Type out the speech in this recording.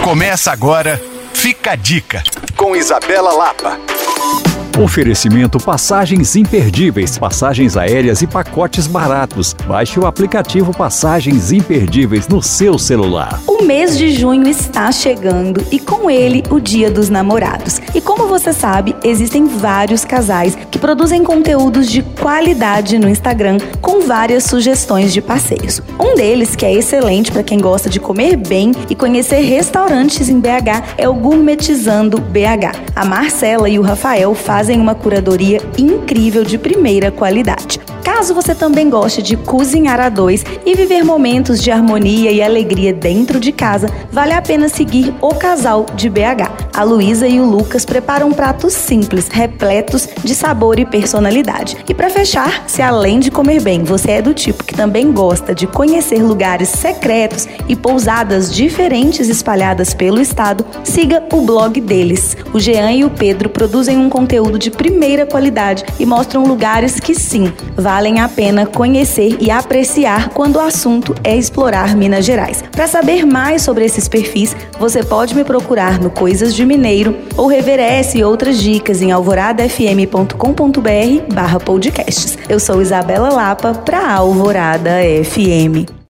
Começa agora, Fica a Dica, com Isabela Lapa. Oferecimento Passagens Imperdíveis, passagens aéreas e pacotes baratos. Baixe o aplicativo Passagens Imperdíveis no seu celular. O mês de junho está chegando e com ele o Dia dos Namorados. E como você sabe, existem vários casais que produzem conteúdos de qualidade no Instagram com várias sugestões de passeios. Um deles, que é excelente para quem gosta de comer bem e conhecer restaurantes em BH, é o Gourmetizando BH. A Marcela e o Rafael fazem uma curadoria incrível de primeira qualidade. Caso você também goste de cozinhar a dois e viver momentos de harmonia e alegria dentro de casa, vale a pena seguir o casal de BH. A Luísa e o Lucas preparam pratos simples, repletos de sabor e personalidade. E para fechar, se além de comer bem, você é do tipo que também gosta de conhecer lugares secretos e pousadas diferentes espalhadas pelo estado, siga o blog deles. O Jean e o Pedro produzem um conteúdo de primeira qualidade e mostram lugares que sim, valem a pena conhecer e apreciar quando o assunto é explorar Minas Gerais. Para saber mais sobre esses perfis, você pode me procurar no Coisas de Mineiro ou rever essa e outras dicas em alvoradafm.com.br/podcasts. Eu sou Isabela Lapa para Alvorada FM.